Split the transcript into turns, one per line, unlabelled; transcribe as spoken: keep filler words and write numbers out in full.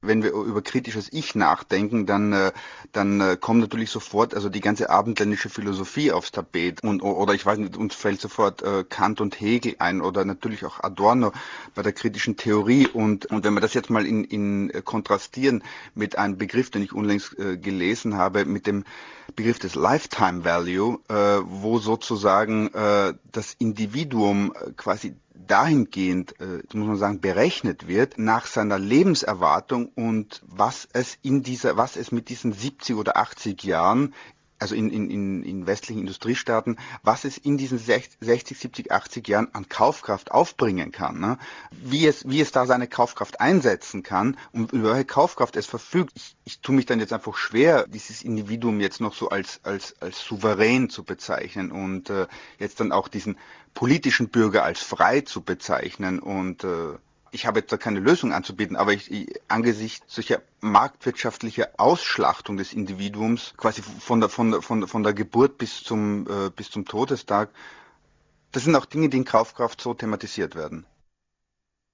wenn wir über kritisches Ich nachdenken, dann, äh, dann äh, kommt natürlich sofort also die ganze abendländische Philosophie aufs Tapet. Und, oder ich weiß nicht, uns fällt sofort äh, Kant und Hegel ein oder natürlich auch Adorno bei der kritischen Theorie. Und, und wenn wir das jetzt mal in, in äh, kontrastieren mit einem Begriff, den ich unlängst äh, gelesen habe, mit dem Begriff des Lifetime Value, äh, wo sozusagen äh, das Individuum äh, quasi dahingehend, äh, muss man sagen, berechnet wird nach seiner Lebenserwartung und was es in dieser, was es mit diesen siebzig oder achtzig Jahren, also in, in, in, in westlichen Industriestaaten, was es in diesen sechzig, siebzig, achtzig Jahren an Kaufkraft aufbringen kann, ne? Wie es, wie es da seine Kaufkraft einsetzen kann und über welche Kaufkraft es verfügt. Ich, ich tue mich dann jetzt einfach schwer, dieses Individuum jetzt noch so als, als, als souverän zu bezeichnen und äh, jetzt dann auch diesen politischen Bürger als frei zu bezeichnen und äh, ich habe jetzt da keine Lösung anzubieten, aber ich, ich, angesichts solcher marktwirtschaftlicher Ausschlachtung des Individuums, quasi von der, von der, von der, von der Geburt bis zum, äh, bis zum Todestag, das sind auch Dinge, die in Kaufkraft so thematisiert werden.